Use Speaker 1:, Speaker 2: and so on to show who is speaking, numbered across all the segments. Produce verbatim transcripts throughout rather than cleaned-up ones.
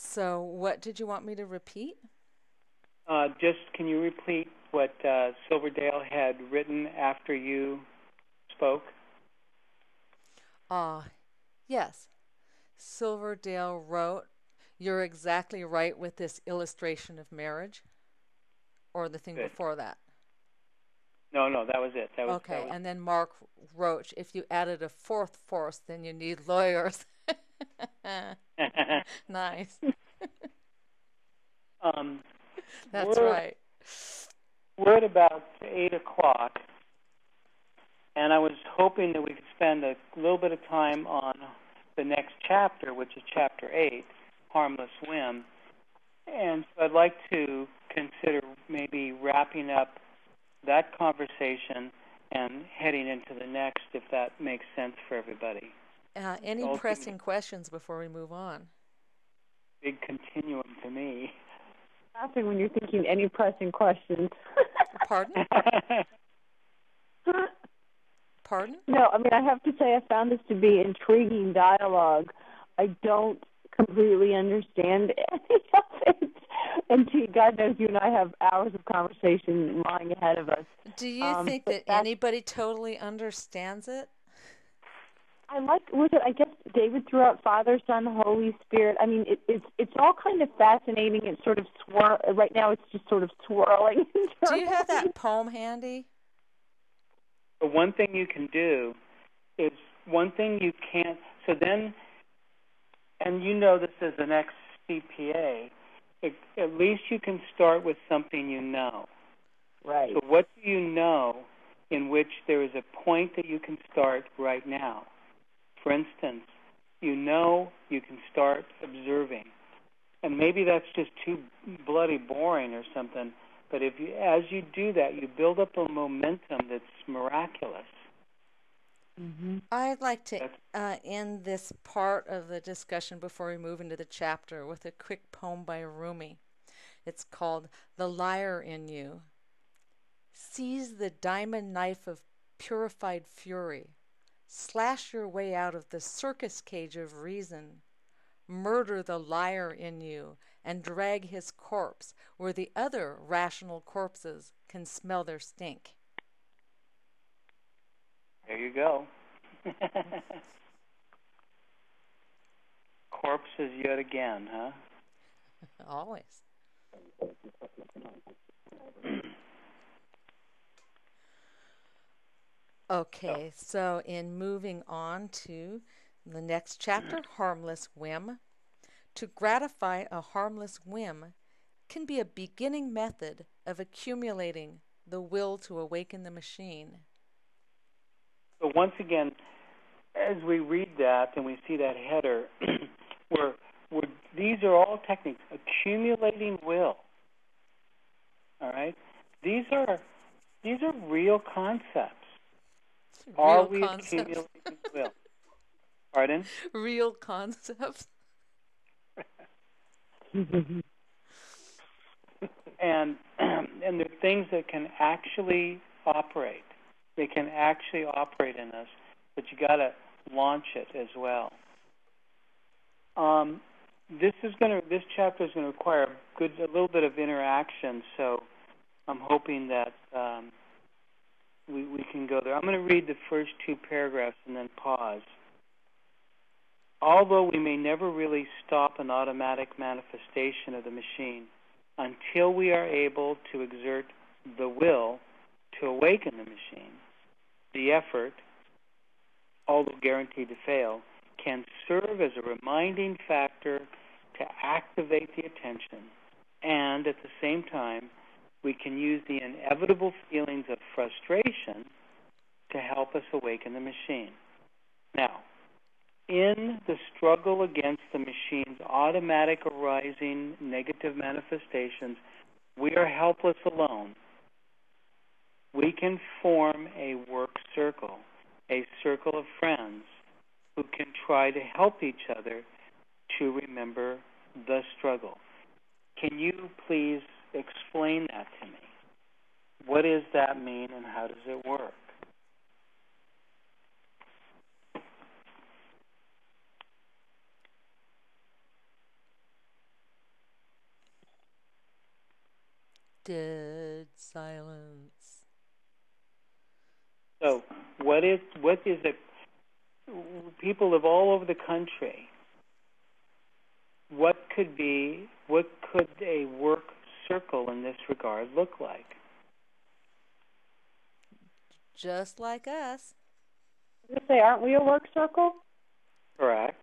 Speaker 1: So, what did you want me to repeat?
Speaker 2: Uh, just can you repeat what uh, Silverdale had written after you spoke?
Speaker 1: Ah, yes. Silverdale wrote, "You're exactly right with this illustration of marriage," or the thing
Speaker 2: Good.
Speaker 1: before that.
Speaker 2: No, no, that was it. That was that
Speaker 1: Okay,
Speaker 2: was.
Speaker 1: and then Mark wrote, "If you added a fourth force, then you need lawyers." Nice.
Speaker 2: um,
Speaker 1: That's
Speaker 2: we're
Speaker 1: right.
Speaker 2: we're at about eight o'clock, and I was hoping that we could spend a little bit of time on the next chapter, which is chapter eight, Harmless Whim. And so I'd like to consider maybe wrapping up that conversation and heading into the next, if that makes sense for everybody.
Speaker 1: Uh, any
Speaker 2: It all seems
Speaker 1: pressing questions before we move on?
Speaker 2: a big continuum to me.
Speaker 3: Laughing when you're thinking any pressing questions.
Speaker 1: Pardon? Pardon?
Speaker 3: No, I mean, I have to say I found this to be intriguing dialogue. I don't completely understand any of it. And gee, God knows you and I have hours of conversation lying ahead of us.
Speaker 1: Do you
Speaker 3: Um,
Speaker 1: think
Speaker 3: but
Speaker 1: that
Speaker 3: that's,
Speaker 1: anybody totally understands it?
Speaker 3: I like, was it, I guess David threw out Father, Son, Holy Spirit. I mean, it, it's it's all kind of fascinating. It's sort of swirl, right now it's just sort of swirling.
Speaker 1: Do you have
Speaker 3: internally.
Speaker 1: that poem handy?
Speaker 2: But one thing you can do is one thing you can't. So then, and you know this as an ex-C P A, it, at least you can start with something you know.
Speaker 3: Right.
Speaker 2: So what do you know in which there is a point that you can start right now? For instance, you know you can start observing. And maybe that's just too bloody boring or something, but if you, as you do that, you build up a momentum that's miraculous.
Speaker 3: Mm-hmm.
Speaker 1: I'd like to uh, end this part of the discussion before we move into the chapter with a quick poem by Rumi. It's called "The Liar in You." Seize the diamond knife of purified fury. Slash your way out of the circus cage of reason. Murder the liar in you and drag his corpse where the other rational corpses can smell their stink.
Speaker 2: There you go. Corpses yet again, huh?
Speaker 1: Always. Okay, so in moving on to the next chapter, Harmless Whim. To gratify a harmless whim can be a beginning method of accumulating the will to awaken the machine.
Speaker 2: So once again, as we read that and we see that header, we're, we're, these are all techniques. Accumulating will. All right? These are these are real concepts.
Speaker 1: Real
Speaker 2: Are we
Speaker 1: concepts.
Speaker 2: accumulating will? Pardon?
Speaker 1: Real concepts.
Speaker 2: and and they're things that can actually operate. They can actually operate in us, but you got to launch it as well. Um, this is going to this chapter is going to require a good a little bit of interaction, so I'm hoping that um, we we can go there. I'm going to read the first two paragraphs and then pause. Although we may never really stop an automatic manifestation of the machine, until we are able to exert the will to awaken the machine, the effort, although guaranteed to fail, can serve as a reminding factor to activate the attention, and at the same time, we can use the inevitable feelings of frustration to help us awaken the machine. Now, in the struggle against the machine's automatic arising negative manifestations, we are helpless alone. We can form a work circle, a circle of friends who can try to help each other to remember the struggle. Can you please explain that to me? What does that mean and how does it work?
Speaker 1: Dead silence.
Speaker 2: So, what is what is it? People live all over the country. What could be? What could a work circle in this regard look like?
Speaker 1: Just like us.
Speaker 3: I was gonna say, aren't we a work circle?
Speaker 2: Correct.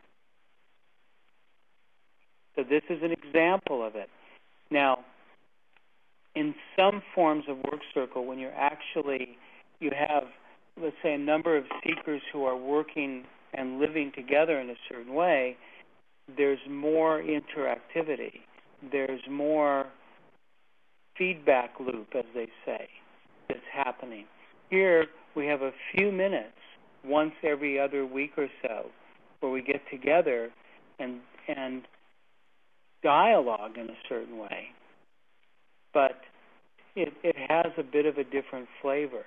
Speaker 2: So this is an example of it. Now, in some forms of work circle, when you're actually, you have, let's say, a number of seekers who are working and living together in a certain way, there's more interactivity. There's more feedback loop, as they say, that's happening. Here, we have a few minutes once every other week or so where we get together and and dialogue in a certain way. But it, it has a bit of a different flavor.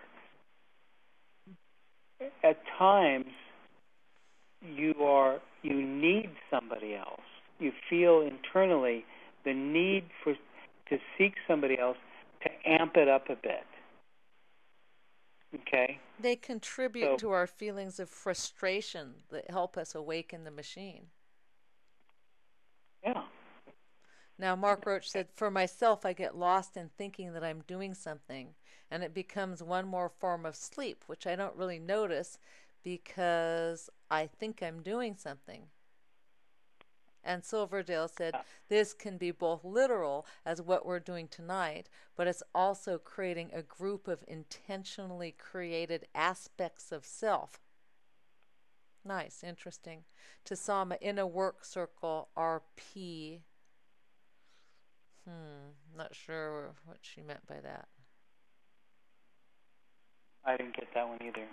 Speaker 2: At times, you are you need somebody else. You feel internally the need for to seek somebody else to amp it up a bit. Okay?
Speaker 1: They contribute
Speaker 2: So,
Speaker 1: to our feelings of frustration that help us awaken the machine.
Speaker 2: yeah.
Speaker 1: Now, Mark Roach said, for myself, I get lost in thinking that I'm doing something, and it becomes one more form of sleep, which I don't really notice because I think I'm doing something. And Silverdale said, this can be both literal as what we're doing tonight, but it's also creating a group of intentionally created aspects of self. Nice, interesting. Tasama, in a work circle, R P. Hmm, not sure what she meant by that.
Speaker 2: I didn't get that one either.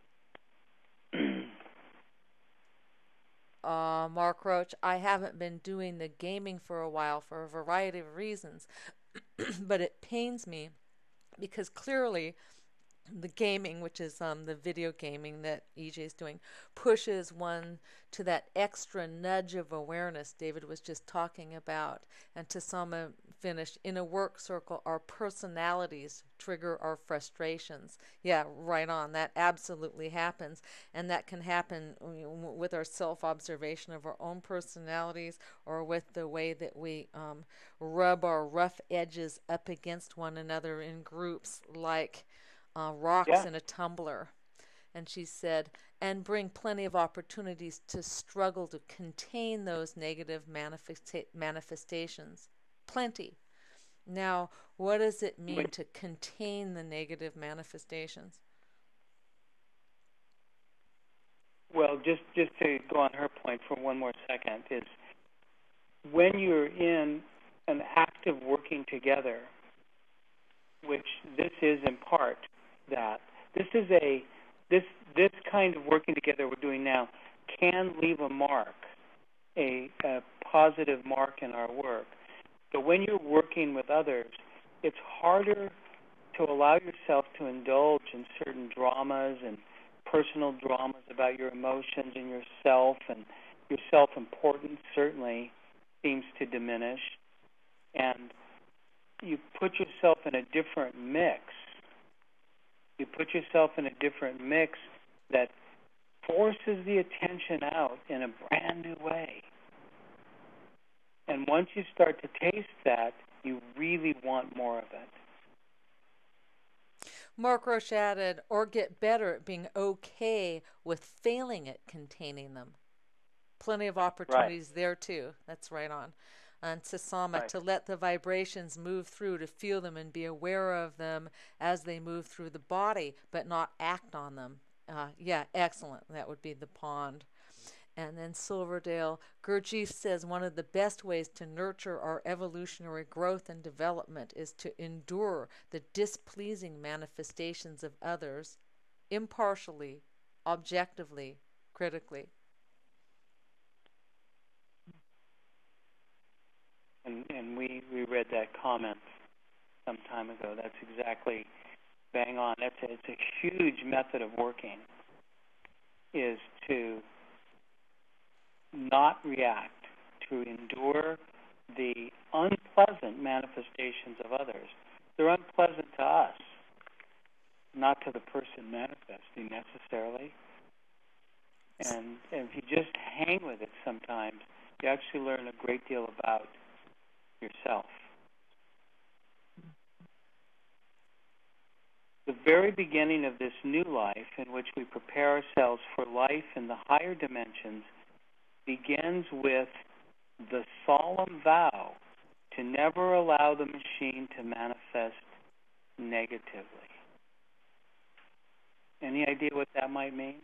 Speaker 1: Uh, Mark Roach, I haven't been doing the gaming for a while for a variety of reasons, but it pains me because clearly the gaming, which is um, the video gaming that E J is doing, pushes one to that extra nudge of awareness David was just talking about. And Tasama finished, in a work circle, our personalities trigger our frustrations. Yeah, right on. That absolutely happens. And that can happen with our self-observation of our own personalities or with the way that we um, rub our rough edges up against one another in groups like Uh, rocks
Speaker 2: Yeah.
Speaker 1: in a tumbler. And she said, and bring plenty of opportunities to struggle to contain those negative manifesta- manifestations. Plenty. Now, what does it mean to contain the negative manifestations?
Speaker 2: Well, just, just to go on her point for one more second, is when you're in an active working together, which this is in part that, this is a, this, this kind of working together we're doing now can leave a mark, a, a positive mark in our work. But when you're working with others, it's harder to allow yourself to indulge in certain dramas and personal dramas about your emotions and yourself, and your self-importance certainly seems to diminish. And you put yourself in a different mix. You put yourself in a different mix that forces the attention out in a brand new way. And once you start to taste that, you really want more of it.
Speaker 1: Mark Roche added, or get better at being okay with failing at containing them. Plenty of opportunities right. there too. That's right on. And Tasama, right. to let the vibrations move through, to feel them and be aware of them as they move through the body, but not act on them. Uh, yeah, excellent. That would be the pond. And then Silverdale, Gurdjieff says one of the best ways to nurture our evolutionary growth and development is to endure the displeasing manifestations of others impartially, objectively, critically.
Speaker 2: And, and we, we read that comment some time ago. That's exactly bang on. That's a, it's a huge method of working, is to not react, to endure the unpleasant manifestations of others. They're unpleasant to us, not to the person manifesting necessarily. And, and if you just hang with it sometimes, you actually learn a great deal about yourself. The very beginning of this new life in which we prepare ourselves for life in the higher dimensions begins with the solemn vow to never allow the machine to manifest negatively. Any idea what that might mean?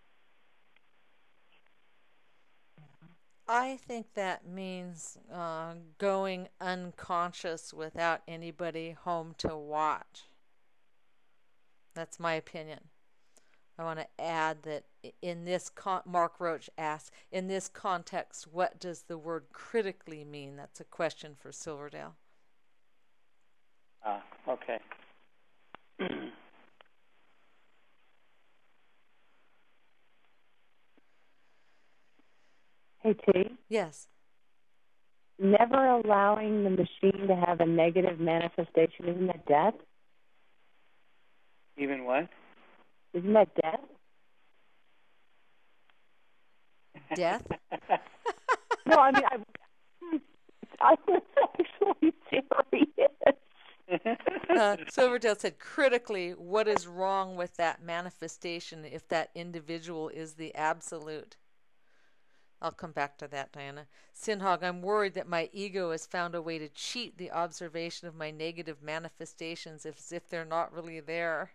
Speaker 1: I think that means uh, going unconscious without anybody home to watch. That's my opinion. I want to add that in this, con- Mark Roach asks, in this context, what does the word critically mean? That's a question for Silverdale.
Speaker 2: Ah, okay.
Speaker 3: Hey, T.
Speaker 1: Yes.
Speaker 3: Never allowing the machine to have a negative manifestation, isn't that death?
Speaker 2: Even what?
Speaker 3: Isn't that death?
Speaker 1: Death?
Speaker 3: No, I mean, I, I was actually serious.
Speaker 1: uh, Silverdale said, critically, what is wrong with that manifestation if that individual is the absolute? I'll come back to that, Diana. Sinhog, I'm worried that my ego has found a way to cheat the observation of my negative manifestations as if they're not really there.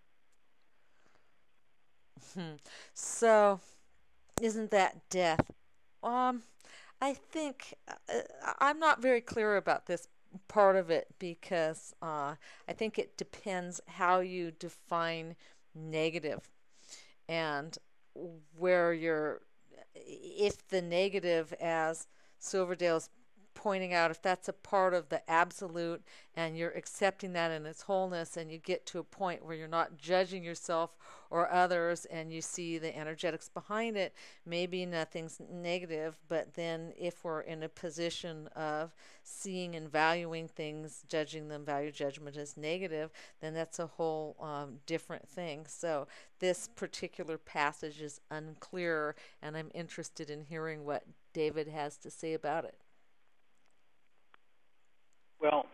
Speaker 1: So, isn't that death? Um, I think uh, I'm not very clear about this part of it because uh, I think it depends how you define negative and where you're, if the negative, as Silverdale's pointing out, if that's a part of the absolute and you're accepting that in its wholeness and you get to a point where you're not judging yourself or others and you see the energetics behind it, maybe nothing's negative. But then if we're in a position of seeing and valuing things, judging them, value judgment as negative, then that's a whole um, different thing. So this particular passage is unclear, and I'm interested in hearing what David has to say about it.
Speaker 2: Well,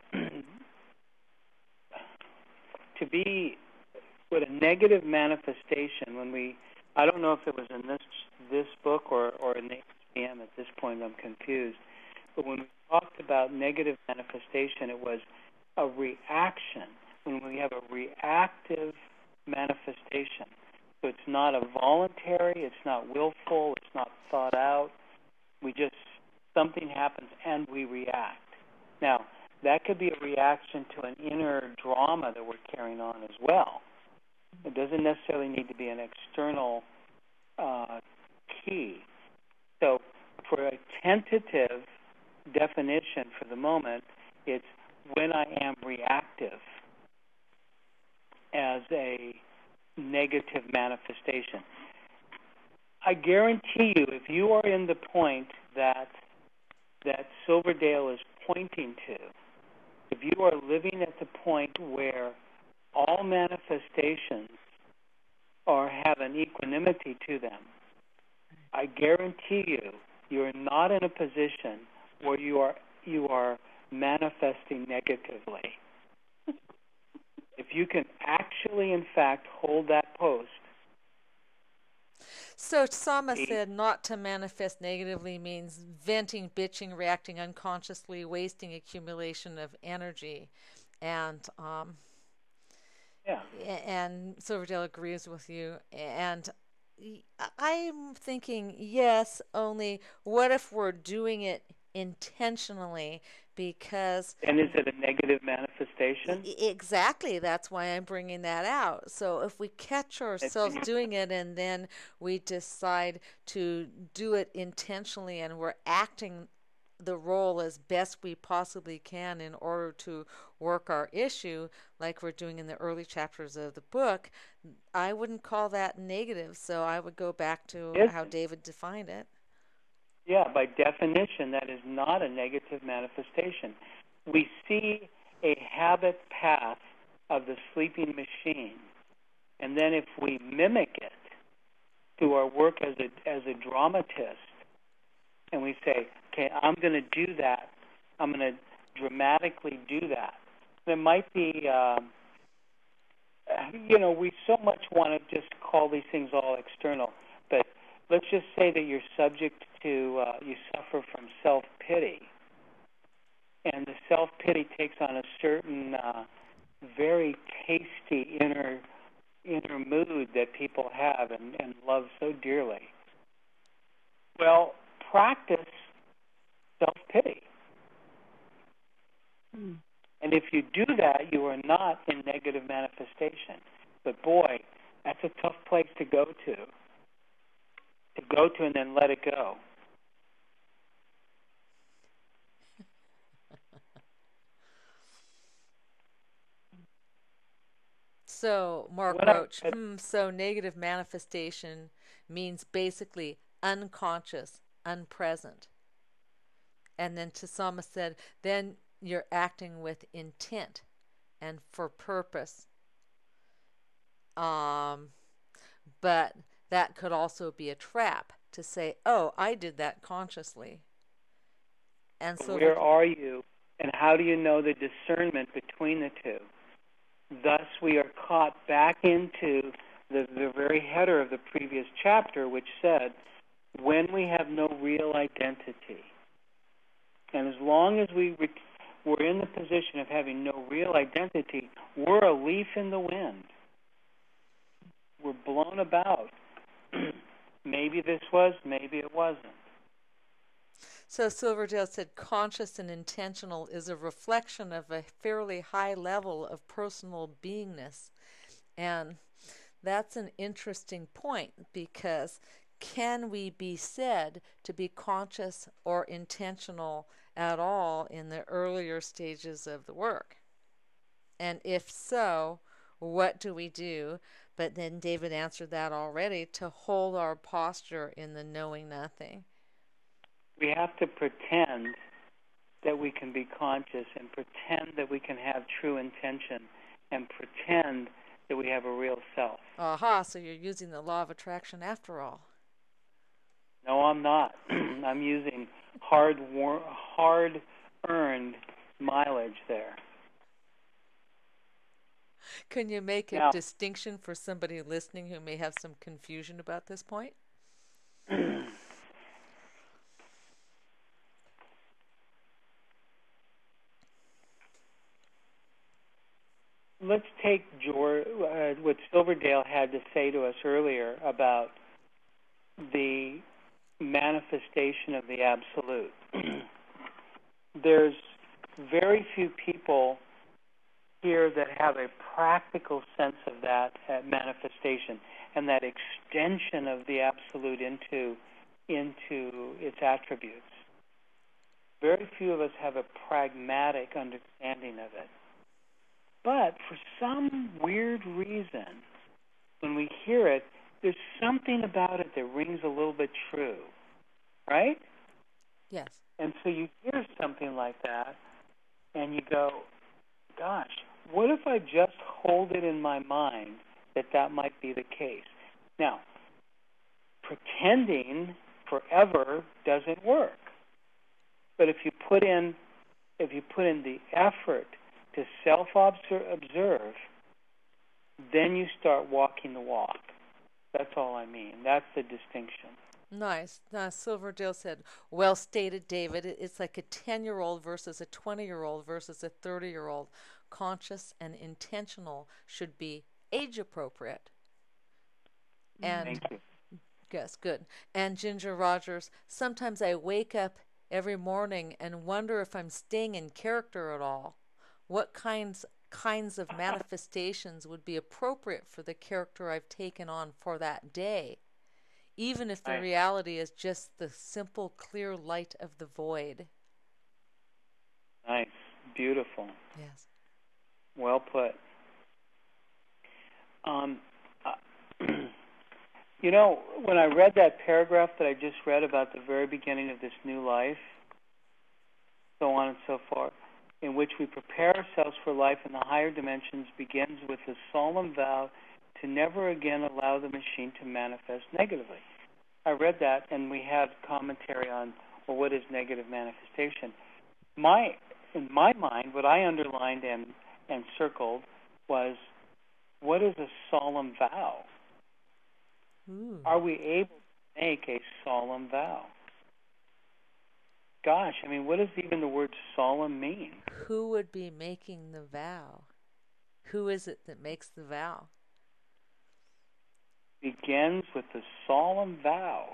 Speaker 2: to be with a negative manifestation, when we, I don't know if it was in this this book or, or in the H C M at this point, I'm confused, but when we talked about negative manifestation, it was a reaction, when we have a reactive manifestation. So it's not a voluntary, it's not willful, it's not thought out. We just, something happens and we react. Now, that could be a reaction to an inner drama that we're carrying on as well. It doesn't necessarily need to be an external uh, key. So for a tentative definition for the moment, it's when I am reactive as a negative manifestation. I guarantee you, if you are in the point that that Silverdale is pointing to, if you are living at the point where all manifestations are have an equanimity to them, I guarantee you, you're not in a position where you are you are manifesting negatively. If you can actually, in fact, hold that post.
Speaker 1: So Sama said not to manifest negatively means venting, bitching, reacting unconsciously, wasting accumulation of energy. And um,
Speaker 2: yeah.
Speaker 1: and Silverdale agrees with you. And I'm thinking, yes, only what if we're doing it intentionally? Because
Speaker 2: and is it a negative manifestation?
Speaker 1: Exactly. That's why I'm bringing that out. So if we catch ourselves doing it and then we decide to do it intentionally and we're acting the role as best we possibly can in order to work our issue, like we're doing in the early chapters of the book, I wouldn't call that negative. So I would go back to
Speaker 2: yes.
Speaker 1: how David defined it.
Speaker 2: Yeah, by definition, that is not a negative manifestation. we see a habit path of the sleeping machine, and then if we mimic it through our work as a as a dramatist, and we say, okay, I'm going to do that, I'm going to dramatically do that. There might be, um, you know, we so much want to just call these things all external, but let's just say that you're subject to, uh, you suffer from self-pity, and the self-pity takes on a certain uh, very tasty inner inner mood that people have and, and love so dearly. Well, practice self-pity.
Speaker 3: Mm.
Speaker 2: And if you do that, you are not in negative manifestation. But boy, that's a tough place to go to. To go to and then let it go.
Speaker 1: So, Mark
Speaker 2: When
Speaker 1: Roach,
Speaker 2: I,
Speaker 1: hmm, so negative manifestation means basically unconscious, unpresent. And then Tasama said, then you're acting with intent and for purpose. Um, but that could also be a trap to say, oh, I did that consciously. And so
Speaker 2: where are you, and how do you know the discernment between the two? Thus, we are caught back into the, the very header of the previous chapter, which said, when we have no real identity. And as long as we re- we're in the position of having no real identity, we're a leaf in the wind. We're blown about. Maybe this was, maybe it wasn't.
Speaker 1: So Silverdale said conscious and intentional is a reflection of a fairly high level of personal beingness. And that's an interesting point, because can we be said to be conscious or intentional at all in the earlier stages of the work? And if so, what do we do? But then David answered that already, to hold our posture in the knowing nothing.
Speaker 2: We have to pretend that we can be conscious and pretend that we can have true intention and pretend that we have a real self.
Speaker 1: Aha, so you're using the law of attraction after all.
Speaker 2: No, I'm not. I'm using hard, war- hard-earned mileage there.
Speaker 1: Can you make a
Speaker 2: now,
Speaker 1: distinction for somebody listening who may have some confusion about this point?
Speaker 2: Let's take George, uh, what Silverdale had to say to us earlier about the manifestation of the absolute. There's very few people here that have a practical sense of that uh, manifestation and that extension of the absolute into into its attributes. Very few of us have a pragmatic understanding of it. But for some weird reason, when we hear it, there's something about it that rings a little bit true, right?
Speaker 1: Yes.
Speaker 2: And so you hear something like that, and you go, gosh, what if I just hold it in my mind that that might be the case? Now, pretending forever doesn't work. But if you put in, if you put in the effort to self-observe, then you start walking the walk. That's all I mean. That's the distinction.
Speaker 1: Nice. Uh, Silverdale said, well stated, David. It's like a ten-year-old versus a twenty-year-old versus a thirty-year-old. Conscious and intentional should be age-appropriate. And
Speaker 2: Thank you.
Speaker 1: Yes, good. And Ginger Rogers, sometimes I wake up every morning and wonder if I'm staying in character at all. What kinds kinds of manifestations would be appropriate for the character I've taken on for that day, even if the
Speaker 2: Nice.
Speaker 1: reality is just the simple, clear light of the void.
Speaker 2: Nice. Beautiful.
Speaker 1: Yes.
Speaker 2: Well put. Um, uh, you know, when I read that paragraph that I just read about the very beginning of this new life, so on and so forth, in which which we prepare ourselves for life in the higher dimensions begins with the solemn vow to never again allow the machine to manifest negatively. I read that, and we had commentary on, well, what is negative manifestation? My, in my mind, what I underlined and, and circled was, what is a solemn vow?
Speaker 1: Ooh.
Speaker 2: Are we able to make a solemn vow? Gosh, I mean, what does even the word solemn mean?
Speaker 1: Who would be making the vow? Who is it that makes the vow?
Speaker 2: Begins with the solemn vow.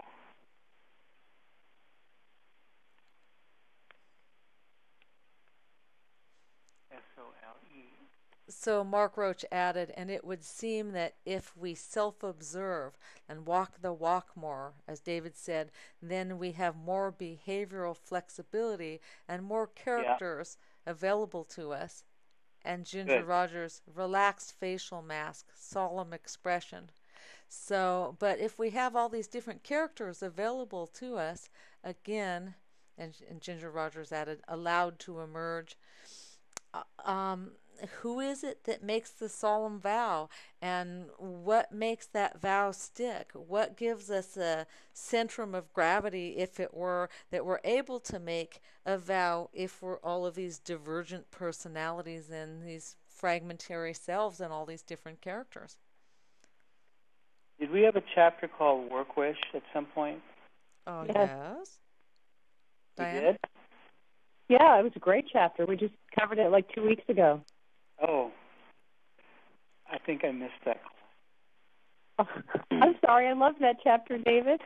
Speaker 2: S O L E.
Speaker 1: So Mark Roach added, and it would seem that if we self-observe and walk the walk more, as David said, then we have more behavioral flexibility and more characters yeah. available to us. And Ginger
Speaker 2: Good.
Speaker 1: Rogers, relaxed facial mask, solemn expression. So, but if we have all these different characters available to us, again, and, and Ginger Rogers added, allowed to emerge, uh, um, who is it that makes the solemn vow, and what makes that vow stick? What gives us a centrum of gravity, if it were, that we're able to make a vow if we're all of these divergent personalities and these fragmentary selves and all these different characters?
Speaker 2: Did we have a chapter called Work Wish at some point?
Speaker 1: Oh,
Speaker 3: yes.
Speaker 1: yes.
Speaker 2: We
Speaker 1: Diana?
Speaker 2: did?
Speaker 3: Yeah, it was a great chapter. We just covered it like two weeks ago.
Speaker 2: Oh, I think I missed that.
Speaker 3: Oh, I'm sorry. I love that chapter, David.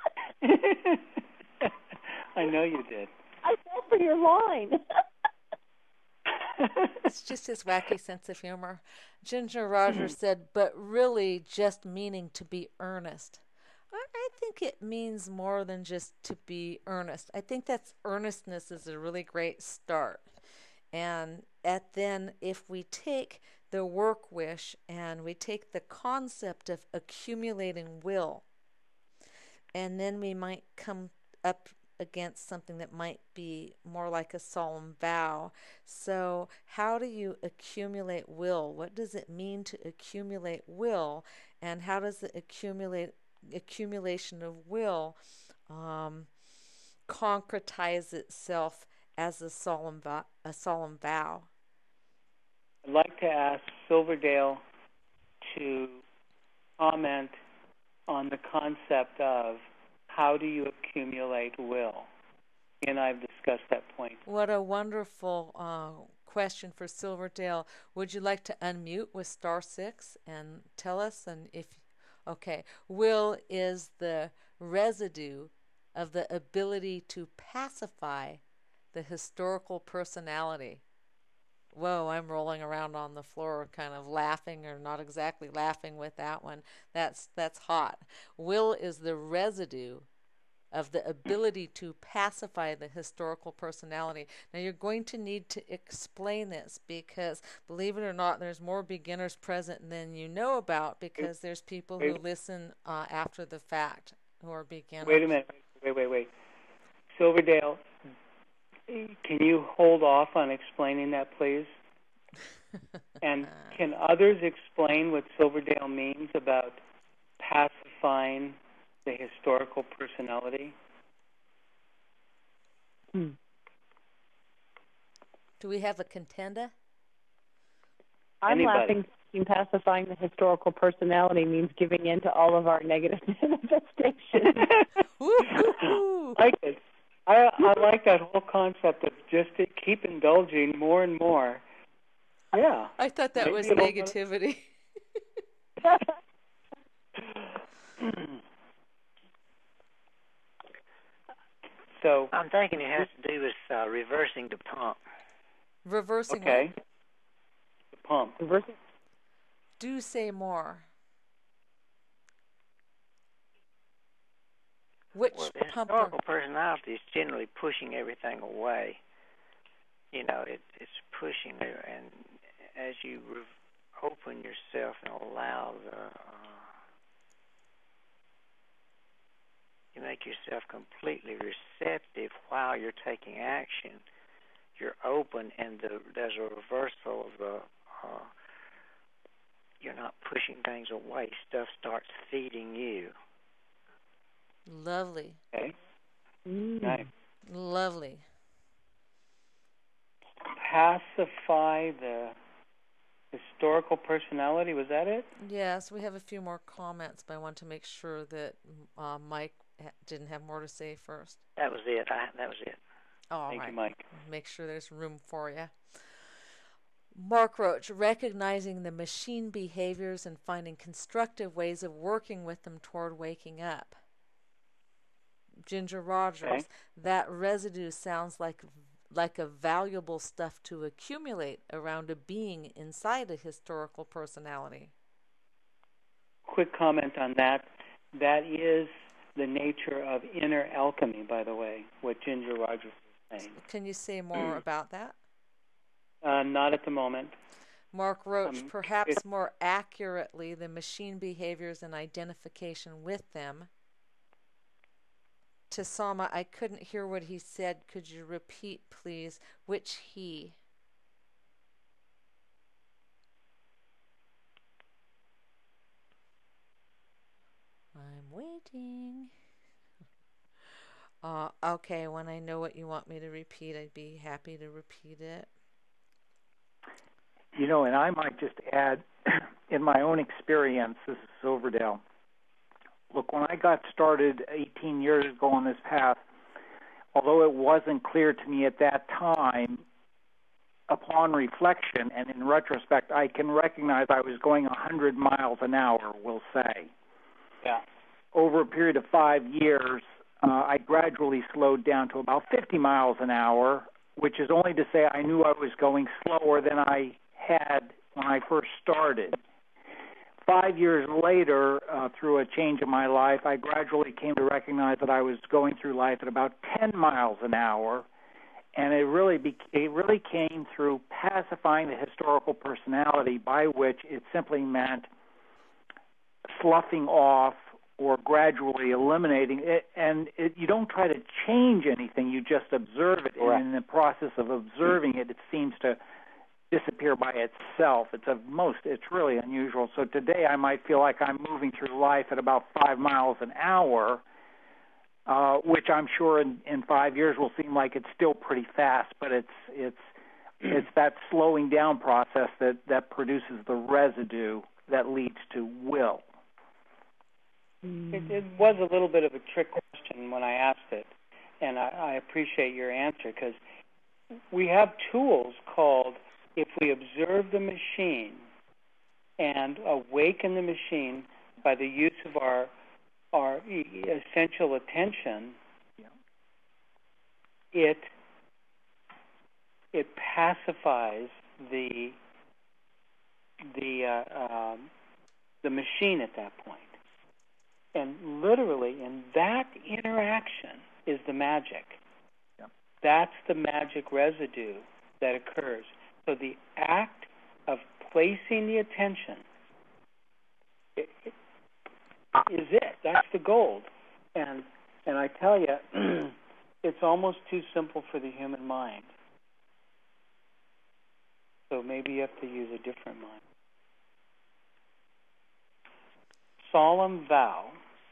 Speaker 2: I know you did.
Speaker 3: I fell for your line.
Speaker 1: It's just his wacky sense of humor. Ginger Rogers said, but really just meaning to be earnest. I, I think it means more than just to be earnest. I think that's earnestness is a really great start. And at then if we take the work wish and we take the concept of accumulating will, and then we might come up against something that might be more like a solemn vow. So how do you accumulate will? What does it mean to accumulate will? And how does the accumulate accumulation of will um, concretize itself as a solemn vow, a solemn vow?
Speaker 2: I'd like to ask Silverdale to comment on the concept of how do you accumulate will? And I've discussed that point.
Speaker 1: What a wonderful uh, question for Silverdale. Would you like to unmute with star six and tell us? And if, okay, will is the residue of the ability to pacify the historical personality. Whoa, I'm rolling around on the floor kind of laughing, or not exactly laughing with that one. That's that's hot. Will is the residue of the ability to pacify the historical personality. Now you're going to need to explain this because, believe it or not, there's more beginners present than you know about, because there's people who listen uh, after the fact who are beginners.
Speaker 2: Wait a minute. Wait, wait, wait. Silverdale, can you hold off on explaining that, please? And can others explain what Silverdale means about pacifying the historical personality?
Speaker 3: Hmm.
Speaker 1: Do we have a contender?
Speaker 3: I'm
Speaker 2: Anybody?
Speaker 3: laughing. Pacifying the historical personality means giving in to all of our negative manifestations.
Speaker 1: Woo-hoo-hoo.
Speaker 2: I like it. I, I like that whole concept of just to keep indulging more and more. Yeah.
Speaker 1: I thought that
Speaker 2: Maybe
Speaker 1: was
Speaker 2: it'll-
Speaker 1: negativity.
Speaker 2: So,
Speaker 4: I'm thinking it has to do with uh, reversing the pump.
Speaker 1: Reversing.
Speaker 2: okay. The pump.
Speaker 1: Do say more. Which
Speaker 4: Well, the
Speaker 1: pump?
Speaker 4: historical personality is generally pushing everything away. You know, it, it's pushing there, and as you re- open yourself and allow the, uh, you make yourself completely receptive while you're taking action, you're open, and the, there's a reversal of the. Uh, you're not pushing things away. Stuff starts feeding you.
Speaker 1: Lovely.
Speaker 2: Okay.
Speaker 3: Mm.
Speaker 2: Nice.
Speaker 1: Lovely.
Speaker 2: Pacify the historical personality. Was that it?
Speaker 1: Yes, we have a few more comments, but I want to make sure that uh, Mike ha- didn't have more to say first.
Speaker 4: That was it. I, that was it.
Speaker 1: All
Speaker 2: Thank
Speaker 1: right.
Speaker 2: you, Mike.
Speaker 1: Make sure there's room for you. Mark Roach, recognizing the machine behaviors and finding constructive ways of working with them toward waking up. Ginger Rogers,
Speaker 2: Okay.
Speaker 1: that residue sounds like like a valuable stuff to accumulate around a being inside a historical personality.
Speaker 2: Quick comment on that. That is the nature of inner alchemy, by the way, what Ginger Rogers is saying.
Speaker 1: Can you say more about that?
Speaker 2: Uh, not at the moment.
Speaker 1: Mark Roach,
Speaker 2: Um,
Speaker 1: perhaps
Speaker 2: if-
Speaker 1: more accurately, the machine behaviors and identification with them. To Sama, I couldn't hear what he said. Could you repeat, please? Which he? I'm waiting. Uh, okay, when I know what you want me to repeat, I'd be happy to repeat it.
Speaker 5: You know, and I might just add, in my own experience, this is Silverdale. Look, when I got started eighteen years ago on this path, although it wasn't clear to me at that time, upon reflection and in retrospect, I can recognize I was going one hundred miles an hour, we'll say.
Speaker 2: Yeah.
Speaker 5: Over a period of five years, uh, I gradually slowed down to about fifty miles an hour, which is only to say I knew I was going slower than I had when I first started. Five years later, uh, through a change in my life, I gradually came to recognize that I was going through life at about ten miles an hour, and it really be- it really came through pacifying the historical personality, by which it simply meant sloughing off or gradually eliminating it. And it, you don't try to change anything; you just observe it,
Speaker 2: Right.
Speaker 5: and in the process of observing it, it seems to disappear by itself. It's a most, it's really unusual. So today I might feel like I'm moving through life at about five miles an hour, uh, which I'm sure in, in five years will seem like it's still pretty fast, but it's it's it's that slowing down process that, that produces the residue that leads to will.
Speaker 2: It, it was a little bit of a trick question when I asked it, and I, I appreciate your answer, because we have tools called, if we observe the machine and awaken the machine by the use of our our e- essential attention,
Speaker 5: Yeah.
Speaker 2: it it pacifies the the uh, um, the machine at that point. And literally, in that interaction is the magic.
Speaker 5: Yeah.
Speaker 2: That's the magic residue that occurs. So the act of placing the attention it, it, is it. That's the gold. And and I tell you, it's almost too simple for the human mind. So maybe you have to use a different mind. Solemn vow.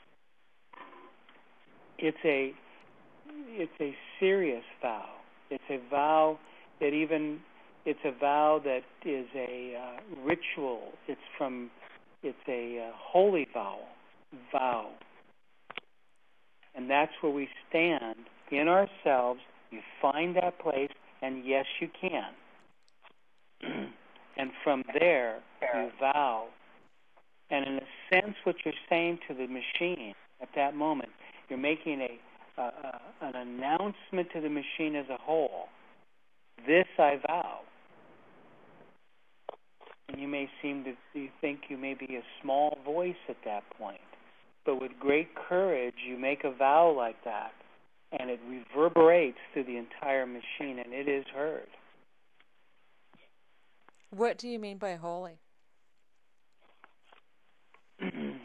Speaker 2: It's a it's a serious vow. It's a vow that even it's a vow that is a uh, ritual. It's from it's a uh, holy vow vow. And that's where we stand in ourselves. You find that place, and yes, you can. And from there, you vow. And in a sense, what you're saying to the machine at that moment, you're making a uh, uh, an announcement to the machine as a whole. This I vow. And you may seem to you think you may be a small voice at that point. But with great courage, you make a vow like that, and it reverberates through the entire machine, and it is heard.
Speaker 1: What do you mean by holy?
Speaker 2: hmm.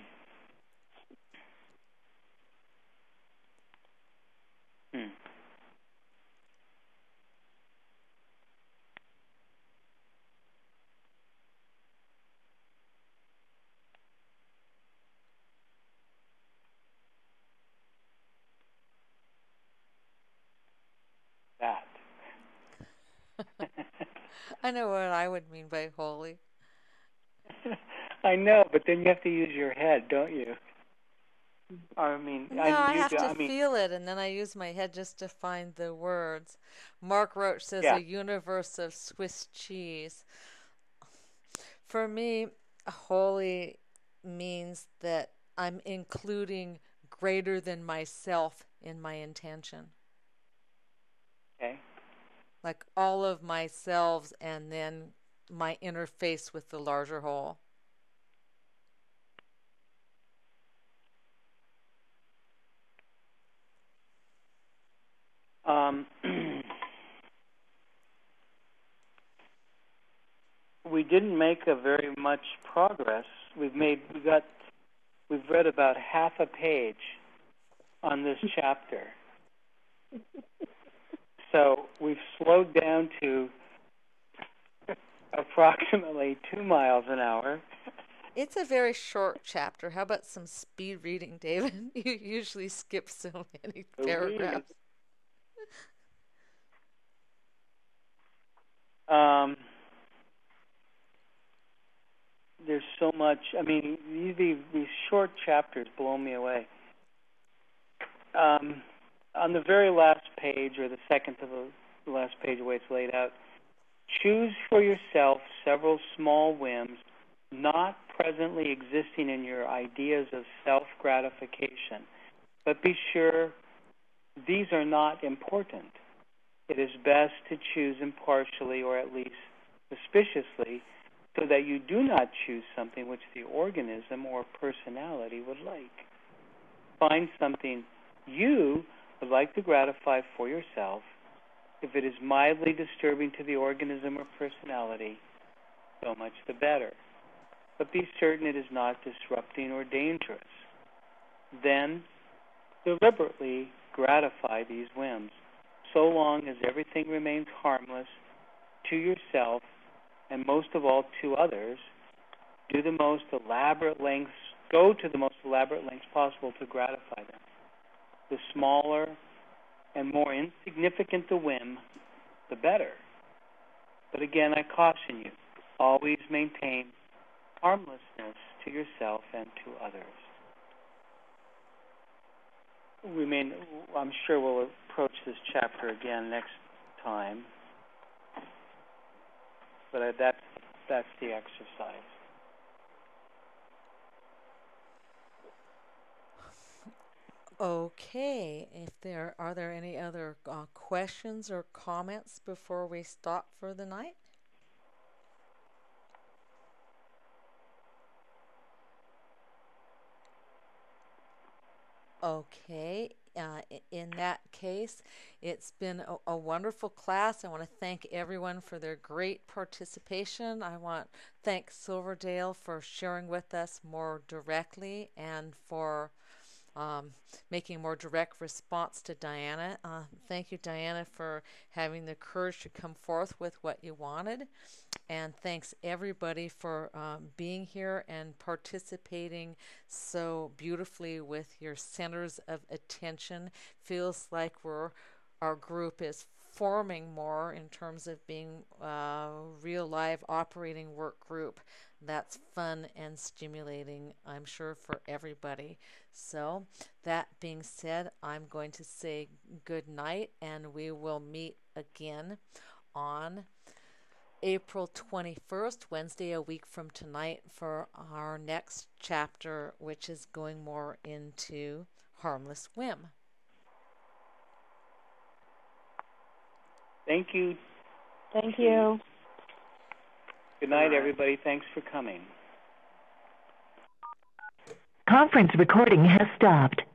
Speaker 1: I know what I would mean by holy.
Speaker 2: I know, but then you have to use your head, don't you? I mean,
Speaker 1: No,
Speaker 2: I,
Speaker 1: I
Speaker 2: you
Speaker 1: have
Speaker 2: do,
Speaker 1: to
Speaker 2: I mean,
Speaker 1: feel it, and then I use my head just to find the words. Mark Roach says
Speaker 2: yeah.
Speaker 1: a universe of Swiss cheese. For me, holy means that I'm including greater than myself in my intention.
Speaker 2: Okay.
Speaker 1: Like all of myselves and then my interface with the larger whole.
Speaker 2: Um, we didn't make a very much progress. We've made, we got, we've read about half a page on this chapter. So we've slowed down to approximately two miles an hour.
Speaker 1: It's a very short chapter. How about some speed reading, David? You usually skip so many paragraphs.
Speaker 2: Um, there's so much. I mean, these, these short chapters blow me away. Um, on the very last page, or the second to the last page, the way it's laid out, choose for yourself several small whims not presently existing in your ideas of self-gratification, but be sure these are not important. It is best to choose impartially, or at least suspiciously, so that you do not choose something which the organism or personality would like. Find something you would like to gratify for yourself. If it is mildly disturbing to the organism or personality, so much the better. But be certain it is not disrupting or dangerous. Then, deliberately gratify these whims, so long as everything remains harmless to yourself and most of all to others. Do the most elaborate lengths, go to the most elaborate lengths possible to gratify them. The smaller and more insignificant the whim, the better. But again, I caution you, always maintain harmlessness to yourself and to others. We may, I'm sure we'll approach this chapter again next time, but that's, that's the exercise.
Speaker 1: Okay, if there are there any other uh, questions or comments before we stop for the night? Okay, uh, in that case, it's been a, a wonderful class. I want to thank everyone for their great participation. I want to thank Silverdale for sharing with us more directly and for Um, making a more direct response to Diana. Uh, thank you, Diana, for having the courage to come forth with what you wanted. And thanks everybody for um, being here and participating so beautifully with your centers of attention. Feels like we're our group is forming more in terms of being a real live operating work group. That's fun and stimulating, I'm sure, for everybody. So, that being said, I'm going to say good night, and we will meet again on April twenty-first, Wednesday, a week from tonight, for our next chapter, which is going more into Harmless Whim.
Speaker 2: Thank you.
Speaker 3: Thank you.
Speaker 2: Good night, everybody. Thanks for coming.
Speaker 6: Conference recording has stopped.